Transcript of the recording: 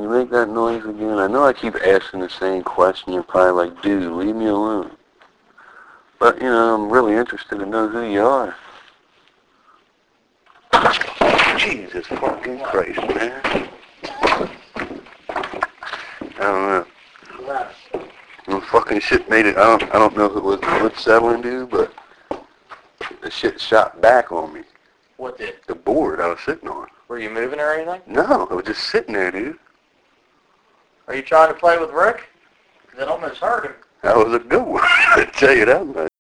you make that noise again? I know I keep asking the same question. You're probably like, dude, leave me alone. But, you know, I'm really interested to know who you are. Jesus fucking Christ, man. I don't know. The fucking shit made it, I don't know if it was wood settling, dude, but the shit shot back on me. What did? The board I was sitting on. Were you moving or anything? No, I was just sitting there, dude. Are you trying to play with Rick? Because it almost hurt him. That was a good one, I tell you that much.